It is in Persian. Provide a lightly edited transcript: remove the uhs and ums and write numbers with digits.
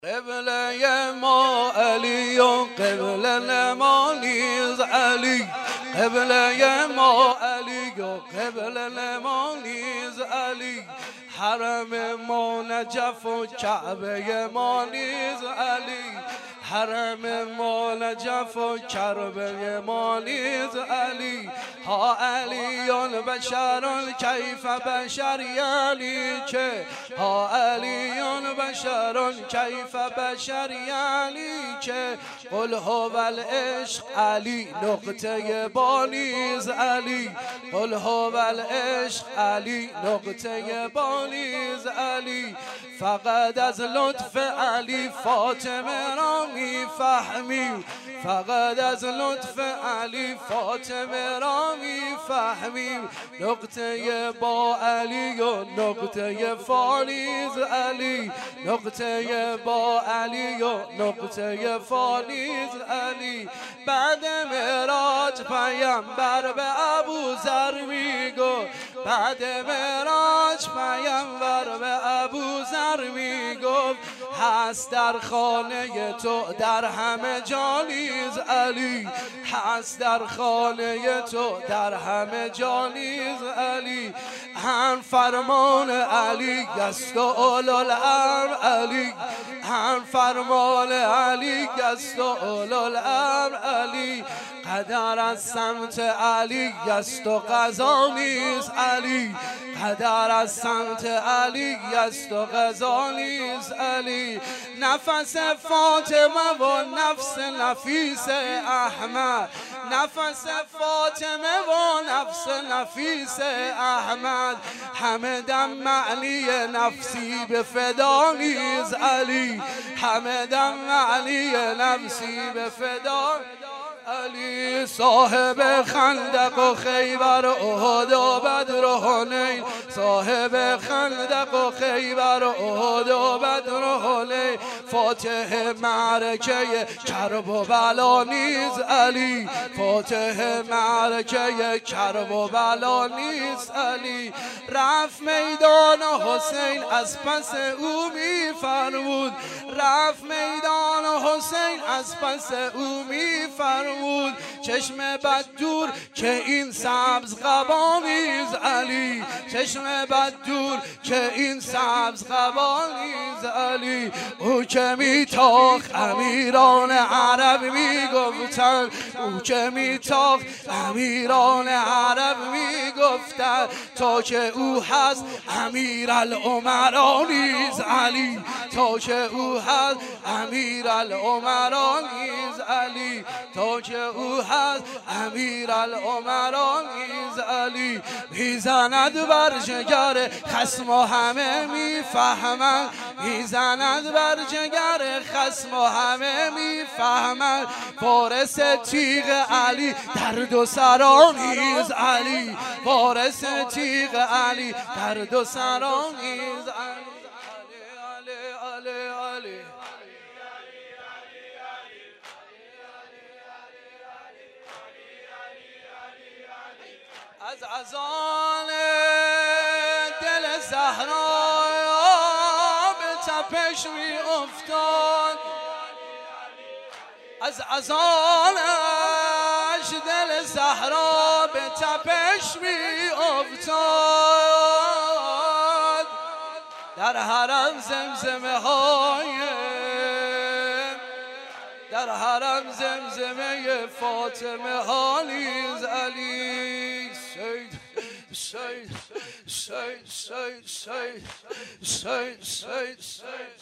قبله ما علی و قبله ما نیز علی، قبله ما علی و قبله ما نیز علی، حرم ما نجف و کعبه ما نیز علی، حرم ما نجف و کعبه ما نیز علی. ها علیون بشرون کیف بشر یعنی که، ها علیون بشرون کیف بشر یعنی که، قل هو العشق علی نقطه با نیز علی، قل هو العشق علی نقطه با نیز علی. فقط از لطف علی فاطمه را میفهمی، فقط از لطف علی فاطمه را میفهمیم، نقطه با علی و نقطه فانیز علی، نقطه با علی و نقطه فانیز علی. بعد معراج پیامبر به ابوذر میگفت، بعد معراج پیامبر به ابوذر میگفت، هست در خانه تو در همه جا نیز علی، هست در خانه تو در همه جا نیز علی. هم فرمان علی است و اولوالامر علی، هم فرمان علی است و اولوالامر علی. قدر از سمت علی است و قضا نیز علی، قدر از سمت علی است و قضا نیز علی. نفس فاطمه و نفس نفیس احمد، نفس فاطمه و نفس نفیس احمد، همه دم معنی نفسی به فدا نیز علی، همه دم معنی نفسی به فدا علی. صاحب خندق و خیبر و احد و بدر و حنین، صاحب خندق و خیبر و احد و بدر و حنین، فاتح معرکه کرب و بلا نیز علی، فاتح معرکه کرب و بلا نیز علی. رفت میدان حسین از پس او میفرمود، رفت میدان حسین از پس او میفرمود، چشم بد دور که این سبز قبا نیز علی، چشم بد دور که این سبز قبا نیز علی. او که میتاخت امیران عرب میگفتند، او که میتاخت امیران عرب میگفتند، تا که او هست امیرالامرا نیز علی، تا که او هست امیرالامرا نیز علی، تا که او هست امیرالامرا نیز علی. میزند بر جگر خصم و همه میفهمند، میزند بر جگر خصم و همه میفهمند، فارس تیغ علی در دو سرا نیز علی، فارس تیغ علی در دو سرا نیز علی. علی علی علی از اذان دل زهرا به تپش می افتاد، از اذانش دل زهرا به تپش می افتاد. در حرم زمزمه های، در حرم زمزمه فاطمه ها نیز علی. سید سید سید سید سید سید سید سید